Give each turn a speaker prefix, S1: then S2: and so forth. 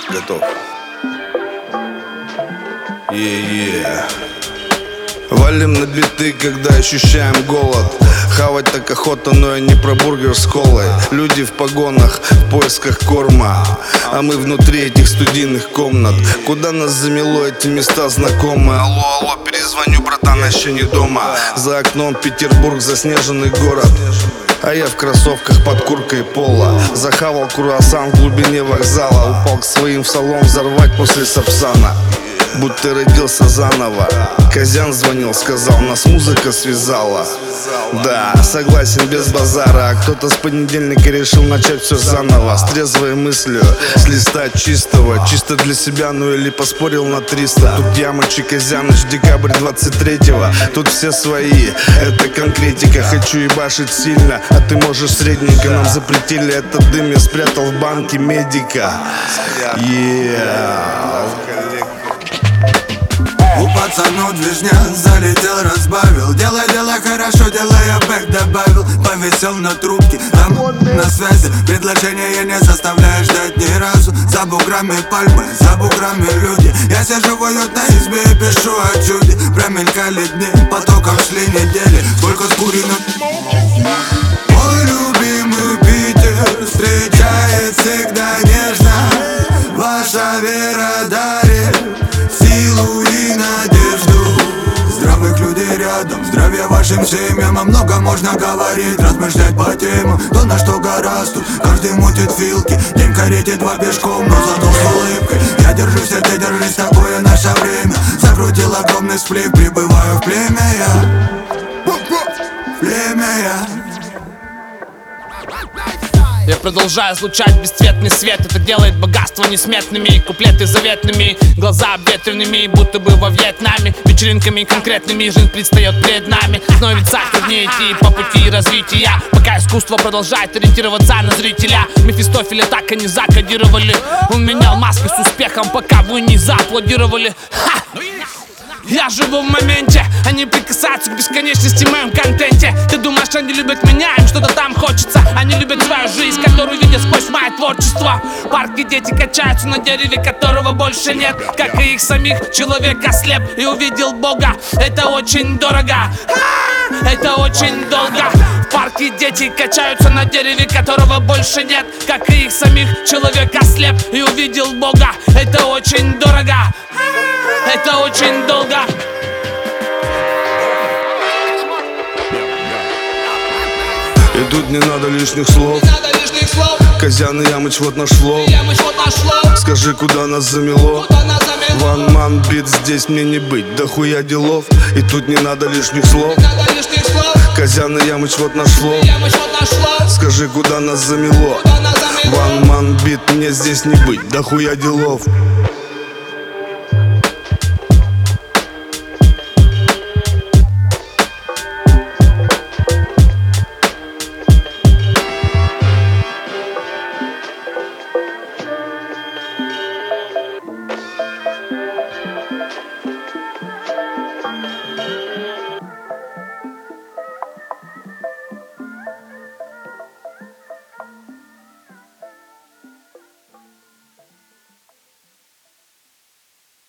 S1: Готов. Валим на биты, когда ощущаем голод. Хавать так охота, но я не про бургер с колой. Люди в погонах, в поисках корма, а мы внутри этих студийных комнат. Куда нас замело, эти места знакомые. Алло, алло, перезвоню, братан, еще не дома. За окном Петербург, заснеженный город, а я в кроссовках под курткой пола. Захавал круассан в глубине вокзала. Упал к своим в салон взорвать после Сапсана, будто родился заново. Козян звонил, сказал, нас музыка связала. Да, согласен, без базара. А кто-то с понедельника решил начать все заново. С трезвой мыслью, с листа чистого. Чисто для себя, ну или поспорил на 300. Тут Ямыч и Козяныч, декабрь 23-го. Тут все свои, это конкретика. Хочу ебашить сильно, а ты можешь средненько. Нам запретили этот дым, я спрятал в банке медика.
S2: У пацанов движня, залетел, разбавил. Делай дела хорошо, делая бэк добавил. Повесил на трубке, там на связи. Предложение не заставляешь ждать ни разу. За буграми пальмы, за буграми люди. Я сижу в уютной избе и пишу о чуде. Промелькали дни, потоком шли недели. Сколько скурено. Мой любимый Питер встречает всегда нежно. Ваша вера дарит силу и надежду. Здравых людей рядом, здравия вашим семьям. О многом можно говорить, размышлять по темам. То, на что гораздо, каждый мутит вилки. День карете два пешком, но зато с улыбкой. Я держусь, а ты держись, такое наше время. Закрутил огромный сплив, прибываю в племя я. Племя я.
S3: Я продолжаю излучать бесцветный свет. Это делает богатство несметными, куплеты заветными, глаза обветренными, будто бы во Вьетнаме. Вечеринками конкретными жизнь предстает перед нами. Становится труднее идти по пути развития, пока искусство продолжает ориентироваться на зрителя. Мефистофеля так и не закодировали. Он менял маски с успехом, пока вы не зааплодировали. Ха! Я живу в моменте, они прикасаются к бесконечности в моем контенте. Ты думаешь, они любят меня, им что-то там хочется. Они любят свою жизнь, которую видят сквозь мое творчество. Парки дети качаются на дереве, которого больше нет. Как и их самих, человек ослеп и увидел Бога. Это очень дорого, это очень долго. В парке дети качаются на дереве, которого больше нет. Как и их самих, человек ослеп и увидел Бога. Это очень дорого, это очень долго.
S1: И тут не надо лишних слов. Козян и Ямыч вот нашло. Скажи, куда нас замело. One man beat, здесь мне не быть, да хуя делов. И тут не надо лишних слов. Козян и Ямыч вот нашло. Скажи, куда нас замело. One man beat, мне здесь не быть, да хуя делов.